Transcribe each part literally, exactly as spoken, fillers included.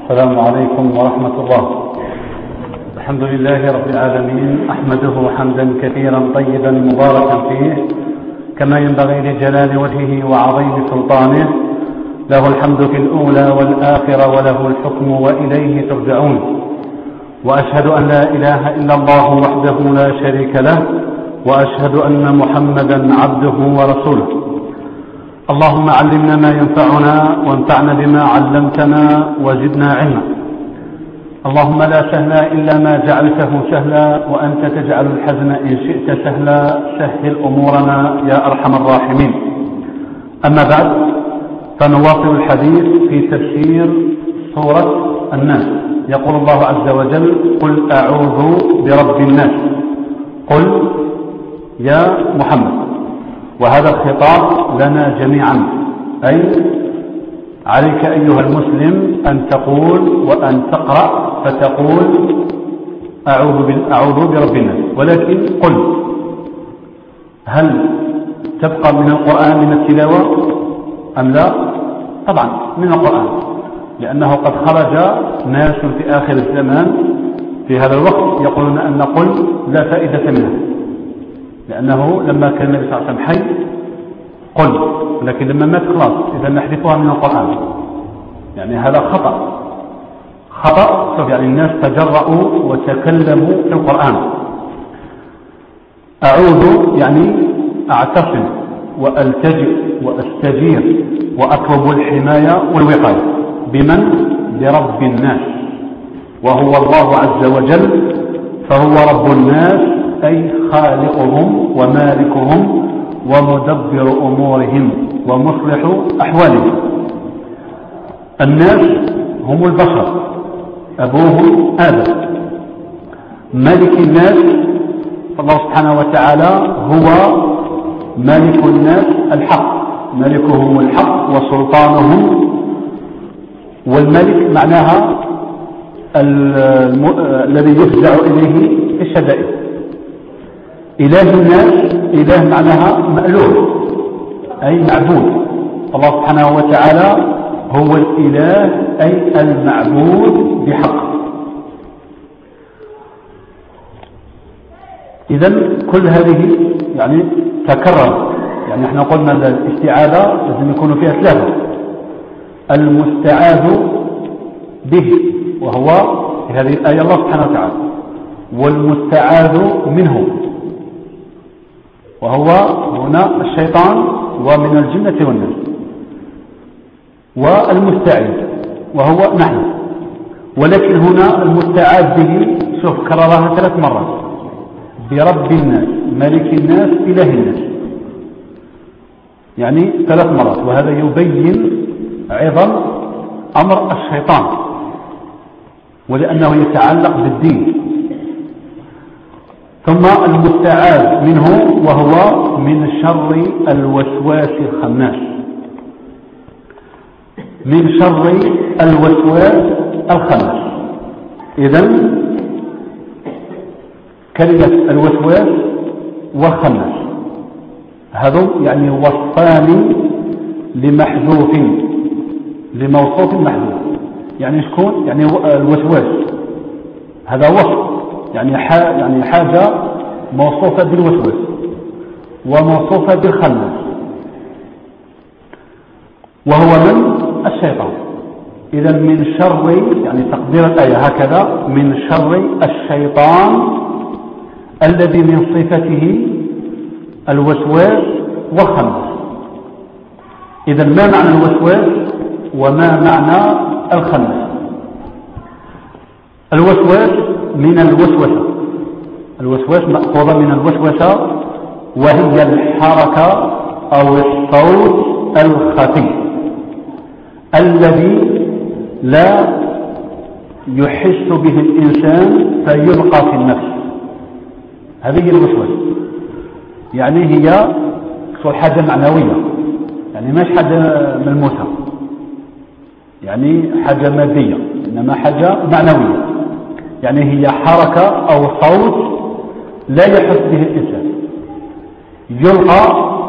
السلام عليكم ورحمة الله. الحمد لله رب العالمين، أحمده حمدا كثيرا طيبا مباركا فيه كما ينبغي لجلال وجهه وعظيم سلطانه. له الحمد في الأولى والآخرة وله الحكم وإليه ترجعون. وأشهد أن لا إله إلا الله وحده لا شريك له، وأشهد أن محمدا عبده ورسوله. اللهم علمنا ما ينفعنا وانفعنا بما علمتنا وزدنا علما. اللهم لا سهل إلا ما جعلته سهلا، وأنت تجعل الحزن إن شئت سهلا. سهل أمورنا يا أرحم الراحمين. أما بعد، فنواصل الحديث في تفسير سورة الناس. يقول الله عز وجل: قل أعوذ برب الناس. قل يا محمد. وهذا الخطاب لنا جميعا، أي عليك أيها المسلم أن تقول وأن تقرأ فتقول أعوذ أعوذ برب الناس. ولكن قل، هل تبقى من القرآن من التلاوة أم لا؟ طبعا من القرآن، لأنه قد خرج ناس في آخر الزمان في هذا الوقت يقولون أن قل لا فائدة منها، لأنه لما كان النبي صلى الله عليه وسلم حي قل، ولكن لما مات خلاص إذا نحذفها من القرآن. يعني هذا خطأ خطأ شوف، يعني الناس تجرؤوا وتكلموا في القرآن. أعوذ يعني أعتصم وألتجئ وأستجير وأطلب الحماية والوقاية. بمن؟ برب الناس، وهو الله عز وجل، فهو رب الناس أي خالقهم ومالكهم ومدبر أمورهم ومصلح أحوالهم. الناس هم البشر، أبوهم آدم. مالك الناس الله سبحانه وتعالى هو مالك الناس الحق، مالكهم الحق وسلطانهم. والملك معناها الم... الذي يفزع إليه في الشدائد. إله الناس، إله معناها مألوه أي معبود. الله سبحانه وتعالى هو الإله أي المعبود بحق. إذن كل هذه يعني تكرر. يعني احنا قلنا الاستعاذة لازم يكون فيها ثلاثة: المستعاذ به وهو في هذه الآية الله سبحانه وتعالى، والمستعاذ منه وهو هنا الشيطان ومن الجنة والناس، والمستعيذ وهو نحن. ولكن هنا المستعاذ به شوف كررها ثلاث مرات: برب الناس، ملك الناس، إله الناس، يعني ثلاث مرات. وهذا يبين عظم أمر الشيطان، ولأنه يتعلق بالدين. ثم المستعاذ منه وهو من شر الوسواس الخناس، من شر الوسواس الخناس. إذن كلمة الوسواس والخناس هذا يعني وصفان لمحذوف، لموصوف محذوف. يعني شكون؟ يعني الوسواس هذا وصف، يعني يعني حاجة موصوفة بالوسواس وموصوفة بالخناس، وهو من؟ الشيطان. إذا من شر، يعني تقدير الآية هكذا: من شر الشيطان الذي من صفته الوسواس والخناس. إذا ما معنى الوسواس وما معنى الخناس؟ الوسواس من الوسوسة، الوسواس مأخوذة من الوسوسة، وهي الحركة أو الصوت الخفي الذي لا يحس به الإنسان فيلقى في النفس. هذه الوسوسة، يعني هي حاجة معنوية، يعني مش حاجة ملموسة، يعني حاجة مادية، إنما حاجة معنوية. يعني هي حركة أو صوت لا يحس به الإنسان، يلقى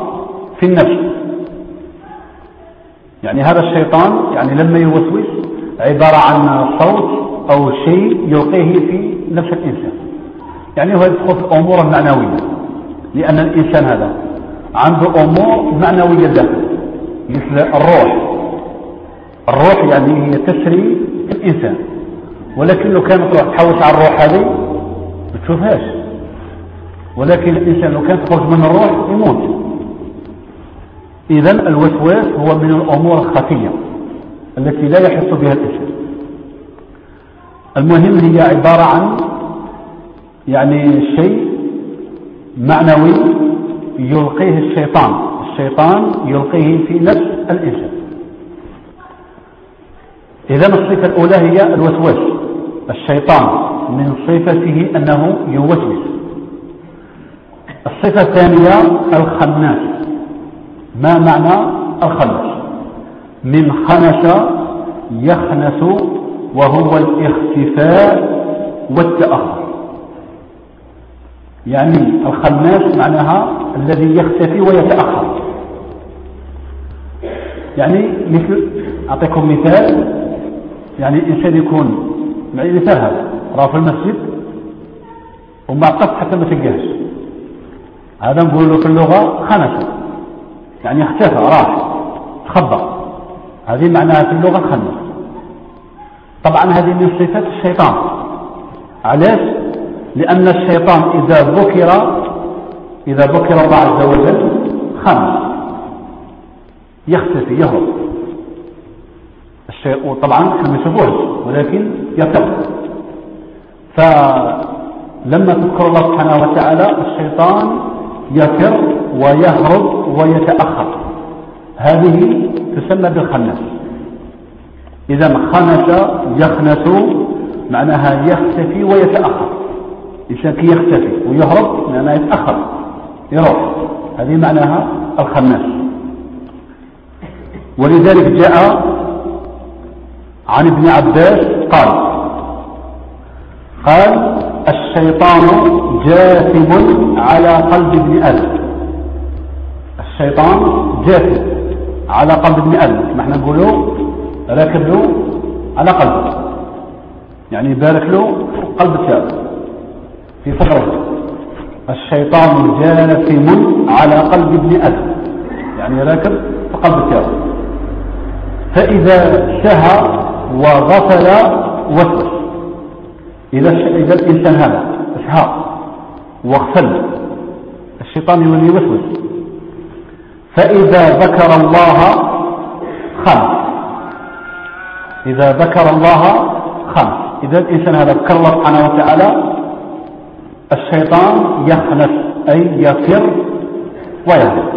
في النفس. يعني هذا الشيطان يعني لما يوسوس عبارة عن صوت أو شيء يلقيه في نفس الإنسان. يعني هو يدخل في الأمور المعنوية، لأن الإنسان هذا عنده أمور معنوية داخل، مثل الروح. الروح يعني هي تسري في الإنسان، ولكن لو كانت تروح تحوس على الروح هذه ما تشوفهاش، ولكن الإنسان لو كان تخرج من الروح يموت. إذن الوسواس هو من الأمور الخفية التي لا يحس بها الإنسان. المهم هي عبارة عن يعني شيء معنوي يلقيه الشيطان الشيطان يلقيه في نفس الإنسان. إذن الصفة الأولى هي الوسواس. الشيطان من صفته أنه يوسوس. الصفة الثانية الخناس. ما معنى الخناس؟ من خنس يخنس، وهو الاختفاء والتأخر. يعني الخناس معناها الذي يختفي ويتأخر. يعني مثل أعطيكم مثال، يعني الإنسان يكون معي مثال هذا راه في المسجد وما عقص حتى ما تلقاهش، هذا نقول له في اللغة خنس، يعني اختفى راح تخبى، هذه معناها في اللغة خنس. طبعا هذه من صفات الشيطان. علاش؟ لأن الشيطان إذا ذكر إذا ذكر الله عز وجل خنس، يختفي يهرب. الشيء طبعا احنا ما نشوفوش ولكن يفر. فلما تذكر الله سبحانه وتعالى الشيطان يفر ويهرب ويتأخر، هذه تسمى بالخنس. إذا خنس يخنس معناها يختفي ويتأخر. إنسان كي يختفي ويهرب معناها يتأخر يروح، هذه معناها الخناس. ولذلك جاء عن ابن عباس قال قال الشيطان جاثم على قلب ابن آدم. الشيطان جاثم على قلب ابن آدم، ما احنا نقوله راكب له على قلبه، يعني بارك له قلب تاعه في صدره. الشيطان جاثم على قلب ابن آدم، يعني راكب في قلب تاعه. فإذا سهى وغفل وسوس. إذا إذا الإنسان هذا سهى وغفل الشيطان يولي يوسوس. فإذا ذكر الله خان، إذا ذكر الله خان. إذا الإنسان هذا ذكر الله سبحانه وتعالى الشيطان يخنس، أي يفر ويهرب.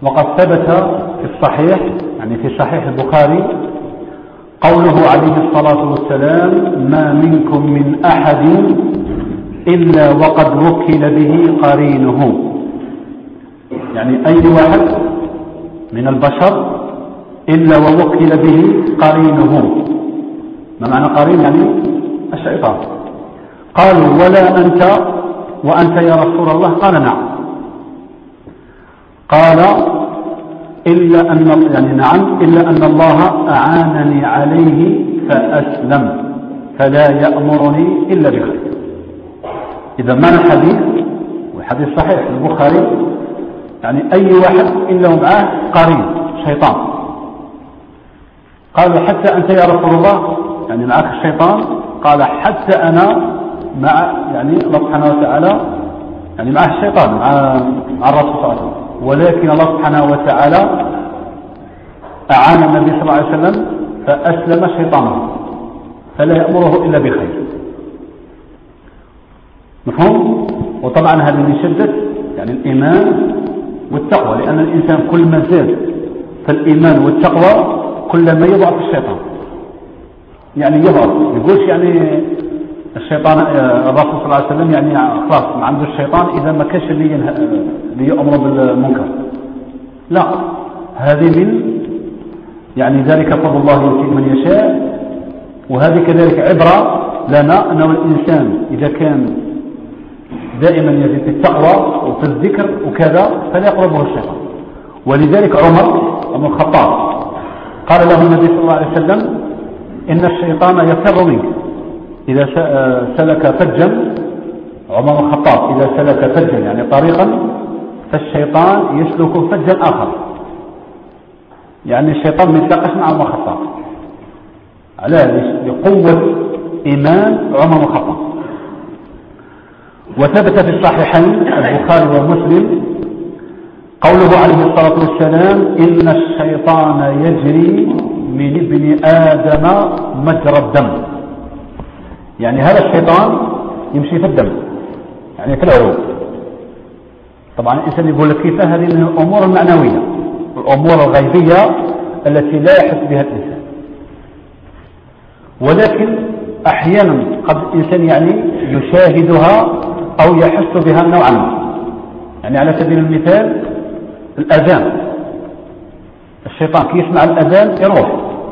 وقد ثبت في الصحيح يعني في صحيح البخاري قوله عليه الصلاة والسلام: ما منكم من أحد إلا وقد وكل به قرينه. يعني أي واحد من البشر إلا ووكل به قرينه. ما معنى قرين؟ يعني الشيطان. قالوا: ولا أنت وأنت يا رسول الله؟ قال: نعم. قال: إلا أن يعني نعم إلا أن الله أعانني عليه فأسلم فلا يأمرني إلا بخير. إذا معنى الحديث، والحديث صحيح في البخاري، يعني أي واحد إلا معاه قرين شيطان. قالوا: حتى أنت يا رسول الله؟ يعني معك الشيطان؟ قال: حتى أنا مع يعني الله سبحانه وتعالى يعني مع الشيطان مع, مع الرسول صلى الله عليه وسلم، ولكن الله سبحانه وتعالى أعان النبي صلى الله عليه وسلم فأسلم شيطانه فلا يأمره إلا بخير. مفهوم؟ وطبعا هذا من شدة يعني الإيمان والتقوى، لأن الإنسان كل ما زاد في الإيمان والتقوى كل ما يضعف الشيطان. يعني يضعف، يقولش يعني الشيطان الرسول صلى الله عليه وسلم يعني خلاص ما عنده الشيطان إذا ما كانش اللي يأمر بالمنكر. لا، هذه من يعني ذلك فضل الله يؤتيه من يشاء. وهذه كذلك عبرة لنا أنه الإنسان إذا كان دائما يزيد في التقوى وفي الذكر وكذا فلا يقربه الشيطان. ولذلك عمر بن الخطاب قال له النبي صلى الله عليه وسلم: إن الشيطان يفر منك. إذا سلك فجا، عمر بن الخطاب إذا سلك فجا يعني طريقا، فالشيطان يسلك فجا آخر. يعني الشيطان ما يتلاقاش مع عمر بن الخطاب. على لقوة إيمان عمر بن الخطاب. وثبت في الصحيحين البخاري ومسلم قوله عليه الصلاة والسلام: إن الشيطان يجري من ابن آدم مجرى الدم. يعني هذا الشيطان يمشي في الدم، يعني في العروق. طبعا الإنسان يقول لك كيف؟ هذه من الأمور المعنوية والأمور الغيبية التي لا يحس بها الإنسان. ولكن أحيانا قد الإنسان يعني يشاهدها أو يحس بها نوعا ما. يعني على سبيل المثال الأذان، الشيطان كي يسمع الأذان يروح.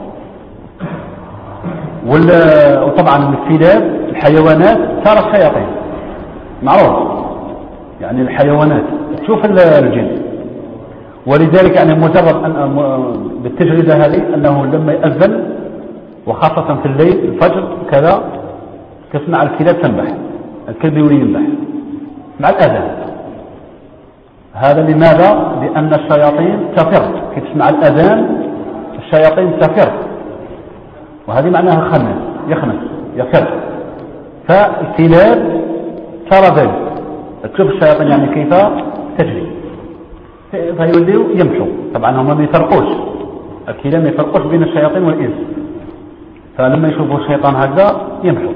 وطبعا الكلاب الحيوانات ترى الشياطين معروف، يعني الحيوانات تشوف الجن. ولذلك يعني مجرد أن بالتجربة هذه أنه لما يأذن وخاصة في الليل الفجر كذا تسمع الكلاب تنبح، الكلب يولي ينبح مع الأذان. هذا لماذا؟ لأن الشياطين تفر كي تسمع الأذان، الشياطين تفر، وهذه معناها خنس يخنس يفر. فالكلاب ترى ذلك، تشوف الشياطين يعني كيف تجري فيوليوا يمشوا. طبعا هم ما يفرقوش، الكلاب ما يفرقوش بين الشياطين والإنس، فلما يشوفوا الشيطان هكذا يمشوا.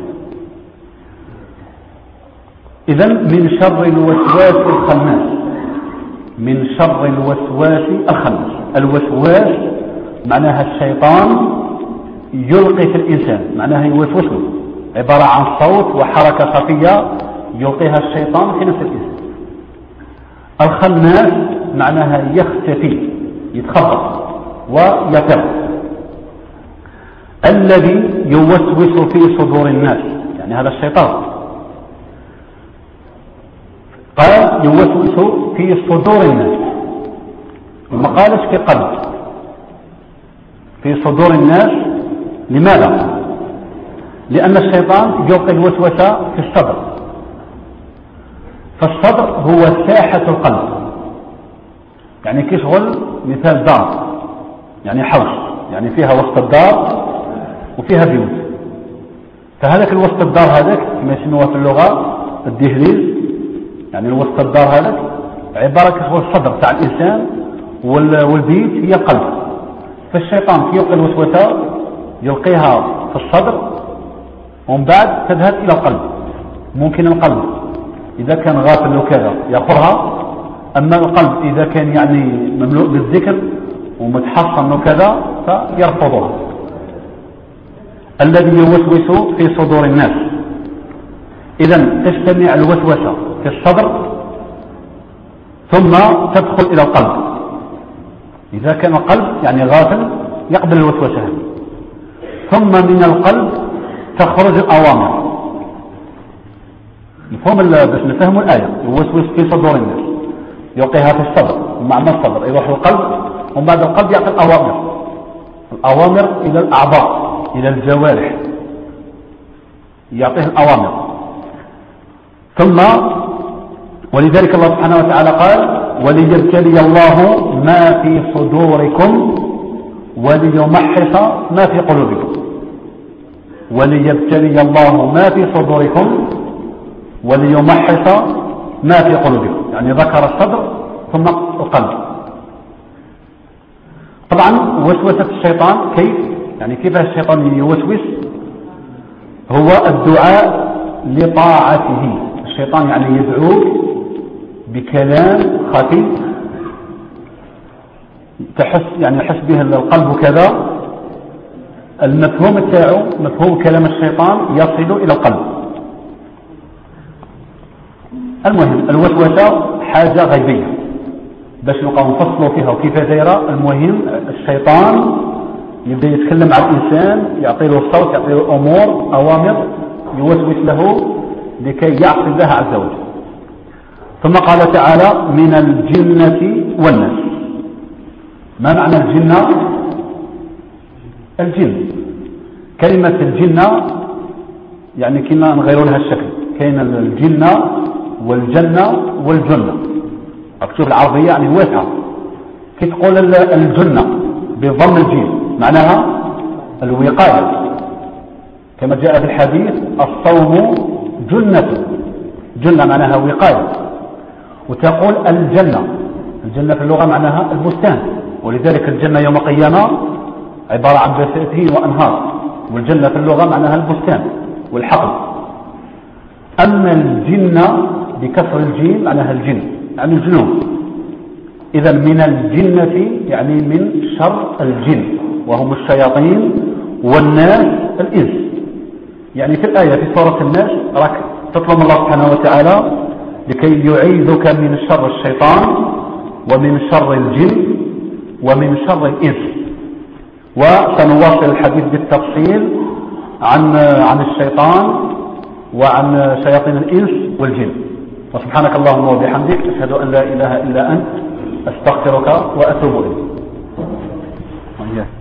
إذن من شر الوسواس الخناس، من شر الوسواس الخناس. الوسواس معناها الشيطان يلقي في الإنسان، معناها يوسوس له، عبارة عن صوت وحركة خفية يلقيها الشيطان في نفس الإنسان. الخناس معناها يختفي، يتخبط ويفر. الذي يوسوس في صدور الناس، يعني هذا الشيطان قال يوسوس في صدور الناس، وما قالش في قلب، في صدور الناس. لماذا؟ لأن الشيطان يلقي الوسوسة في الصدر، فالصدر هو ساحة القلب. يعني كيشغل مثال دار، يعني حوش، يعني فيها وسط الدار وفيها بيوت. فهذاك الوسط الدار هذاك كما يسموها في اللغة الدهليز، يعني الوسط الدار هذاك عبارة كيشغل الصدر تاع الإنسان، والبيت هي قلب. فالشيطان يلقي الوسوسة يلقيها في الصدر، ومن بعد تذهب إلى القلب. ممكن القلب إذا كان غافل وكذا يأخذها أما القلب إذا كان يعني مملوء بالذكر ومتحصن وكذا فيرفضها. الذي يوسوس في صدور الناس، إذا تجتمع الوسوسة في الصدر ثم تدخل إلى القلب. إذا كان القلب يعني غافل يقبل الوسوسة، ثم من القلب تخرج الأوامر. نفهم باش نفهم الآية. يوسوس في صدور الناس يلقيها في الصدر، ومعنى الصدر يروح القلب، ومن بعد القلب يعطي الأوامر، الأوامر إلى الأعضاء إلى الجوارح، يعطيه الأوامر. ثم ولذلك الله سبحانه وتعالى قال وليبتلي الله ما في صدوركم وليمحص ما في قلوبكم. وليبتلي الله ما في صدوركم وليمحص ما في قلوبكم، يعني ذكر الصدر ثم القلب. طبعا وسوسة الشيطان كيف؟ يعني كيف الشيطان يوسوس؟ هو الدعاء لطاعته. الشيطان يعني يدعوك بكلام خفي تحس يعني يحس به القلب كذا، المفهوم تاعو مفهوم كلام الشيطان يصل إلى القلب. المهم الوسوسة حاجة غيبية باش نبقاو نفصلوا فيها وكيف دايره. المهم الشيطان يبدا يتكلم مع الانسان، يعطي له الصوت، يعطي له امور اوامر يوسوس له لكي يعصي الله عز وجل. ثم قال تعالى من الجنة والناس. ما معنى الجنة؟ الجن كلمة الجنة يعني كما نغيروا لها الشكل، كاين الجنة والجنة والجنة. مكتوب العربية يعني واسعة. كي تقول الجنة بضم الجيم معناها الوقاية، كما جاء في الحديث الصوم جنة، جنة معناها وقاية. وتقول الجنة، الجنة في اللغة معناها البستان، ولذلك الجنة يوم القيامة عبارة عن بساتين وأنهار، والجنة في اللغة معناها البستان والحقل. أما الجنة بكسر الجيم معناها الجن يعني الجنون. إذا من الجنة يعني من شر الجن وهم الشياطين، والناس الإنس. يعني في الآية في سورة الناس راك تطلب الله سبحانه وتعالى لكي يعيذك من شر الشيطان ومن شر الجن ومن شر الإنس. وسنواصل الحديث بالتفصيل عن عن الشيطان وعن شياطين الإنس والجن. وسبحانك اللهم وبحمدك أشهد أن لا إله إلا أنت أستغفرك وأتوب إليك.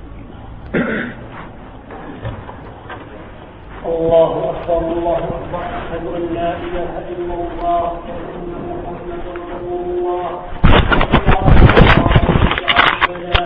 الله أكبر الله أكبر أشهد أن لا إله إلا الله وأن محمدا رسول الله.